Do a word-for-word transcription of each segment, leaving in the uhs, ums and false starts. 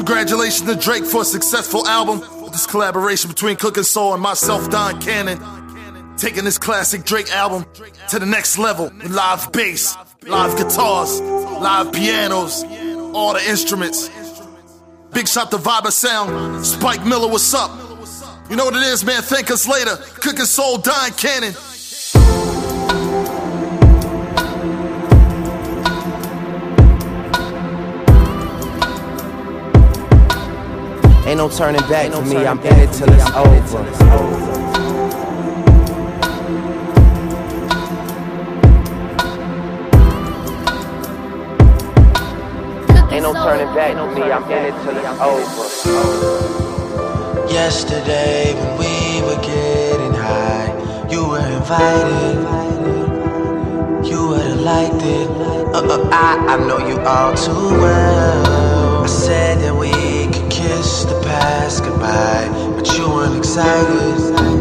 Congratulations to Drake for a successful album. This collaboration between Cook and Soul and myself, Don Cannon, taking this classic Drake album to the next level with live bass, live guitars, live pianos, all the instruments. Big shout to Viber Sound, Spike Miller, what's up? You know what it is, man, thank us later. Cook and Soul, Don Cannon. Ain't no turning back for me, I'm in it till it's over. Ain't no turning back for me, I'm in it till it's over. Yesterday when we were getting high, you were invited, you would've liked it. uh, uh, I, I know you all too well. I said that we could kiss the past goodbye, but you weren't excited.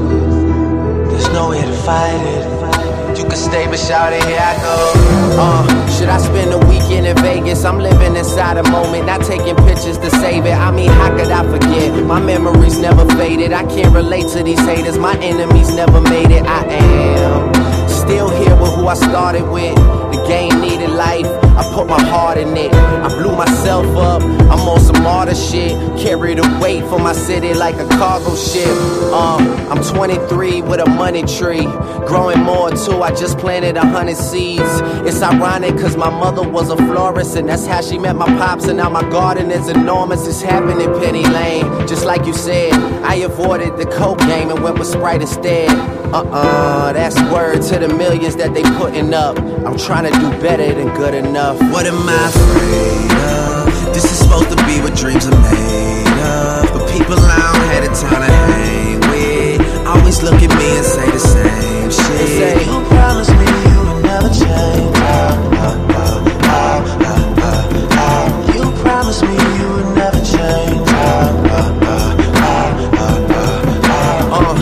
There's no way to fight it. You can stay, but shout it, here I go. Uh, should I spend a weekend in Vegas? I'm living inside a moment, not taking pictures to save it. I mean, how could I forget? My memories never faded. I can't relate to these haters. My enemies never made it. I am still here with who I started with. The game needed life, I put my heart in it. I blew myself up, I'm on some martyr shit. Carry the weight for my city like a cargo ship. um, I'm twenty-three with a money tree, growing more too, I just planted a hundred seeds. It's ironic cause my mother was a florist, and that's how she met my pops, and now my garden is enormous. It's happening in Penny Lane, just like you said. I avoided the coke game and went with Sprite instead. Uh-uh, that's word to the millions that they putting up. I'm trying to do better than good enough. What am I afraid of? This is supposed to be what dreams are made of, but people I don't have the time to hang with always look at me and say the same shit. Say, you promised me you would never change. Oh, oh, oh, oh, oh, oh. You promised me you would never change. Oh, oh, oh, oh, oh, oh. Uh,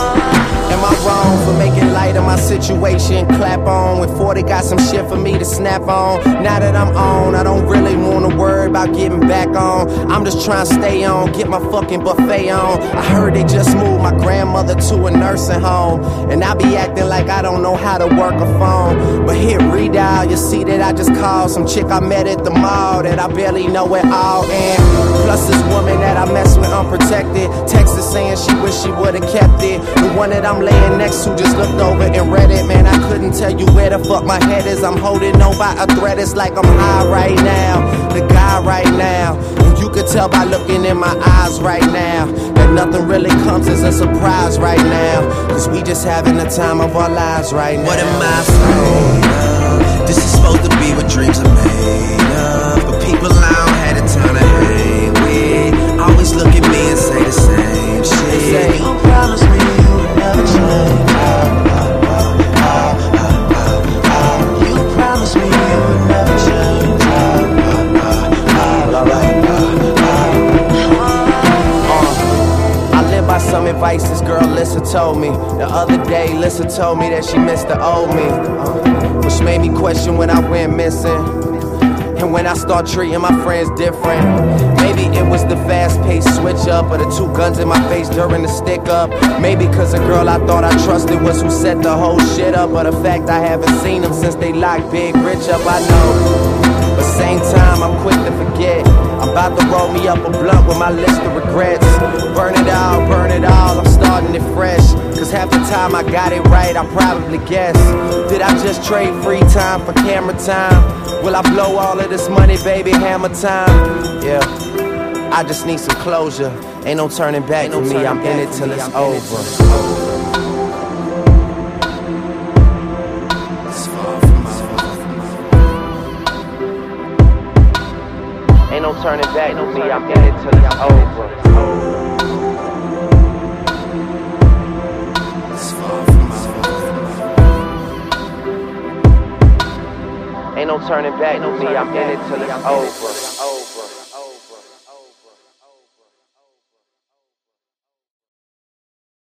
am I wrong for making light of my situation? Clap on when forty got some shit for me to snap on. Now that I'm on, I don't really wanna worry about getting back on. I'm just trying to stay on, get my fucking buffet on. I heard they just moved my grandmother to a nursing home, and I be acting like I don't know how to work a phone. But hit redial, you see that I just called some chick I met at the mall that I barely know at all. And plus this woman that I mess with unprotected, texted saying she wish she would've kept it. The one that I'm laying next to just looked over and read it. Man, I couldn't tell you where the fuck my head is. I'm holding on by a thread, it's like I'm high right now, the guy right now. And you could tell by looking in my eyes right now that nothing really comes as a surprise right now, cause we just having the time of our lives right now. What am I afraid of? This is supposed to be what dreams are made of, but people I don't have the time to hang with always look at me and say the same shit. Say, you promised me you would never change. Oh, oh, oh, oh, oh, oh. You promised me you would never change. Oh, oh, oh, oh, oh, I live by some advice this girl Lissa told me. The other day Lissa told me that she missed the old me, which made me question when I went missing, and when I start treating my friends different. Maybe it was the fast-paced switch up, or the two guns in my face during the stick up. Maybe cause the girl I thought I trusted was who set the whole shit up, or the fact I haven't seen them since they locked Big Rich up, I know. But same time, I'm quick to forget. I'm about to roll me up a blunt with my list of regrets. Burn it all, burn it all, I'm starting it fresh. Cause half the time I got it right, I probably guess. Did I just trade free time for camera time? Will I blow all of this money, baby, hammer time? Yeah, I just need some closure. Ain't no turning back for me, I'm in it till it's over. Ain't no turning back for me, I'm in it till it's over. Ain't no turning back for me, I'm in it till it's over.